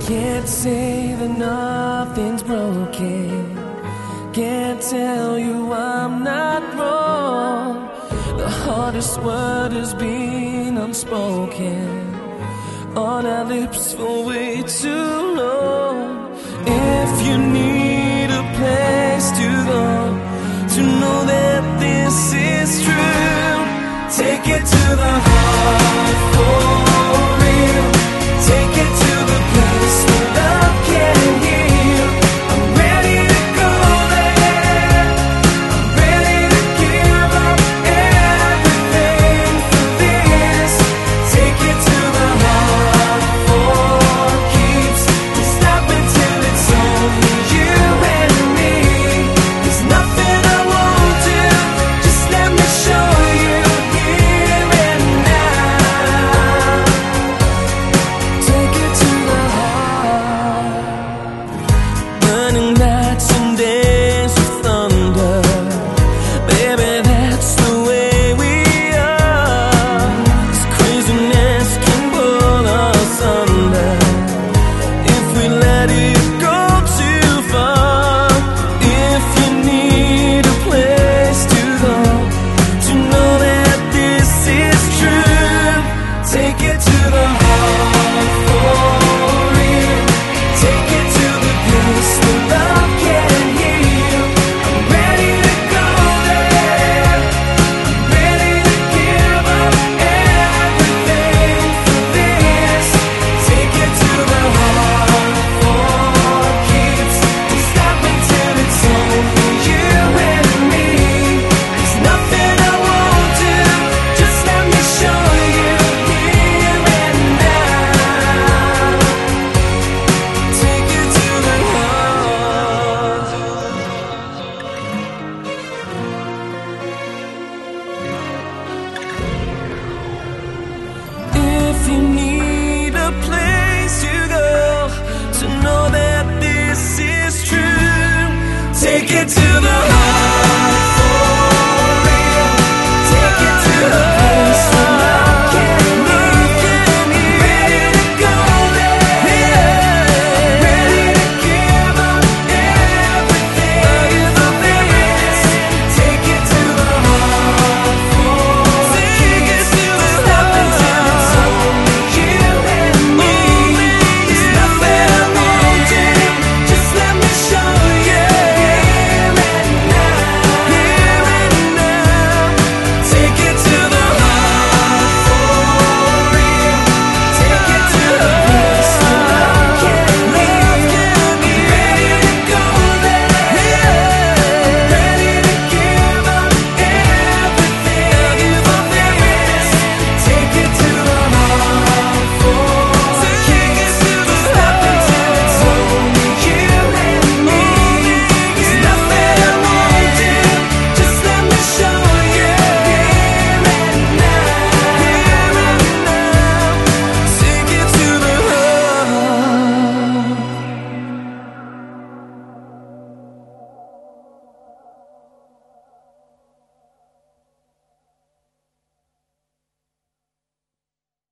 Can't say that nothing's broken. Can't tell you I'm not wrong. The hardest word has been unspoken on our lips for way too long. If you need a place to go to know that this is true, take it to the heart for real. Take it to the place where love can heal. I'm ready to go there. I'm ready to give up everything for this. Take it to the heart for keeps. Don't stop until it's only you and me. There's nothing I won't do. Just let me show you here and now. Take it to the heart. Burning nights and days of thunder. Baby, that's the way we are. This craziness can pull us under if we let it go too far. If you need a place to go to know that this is true, take it to the heart for real. Take it to the place where love can heal. I'm ready to go there. I'm ready to give up everything for this. Take it to the heart for keeps. Don't stop until it's only you and me. There's nothing I won't do. Just let me show you here and now. Take it to the heart. If you need a place to go to know that this is true, take it to the heart.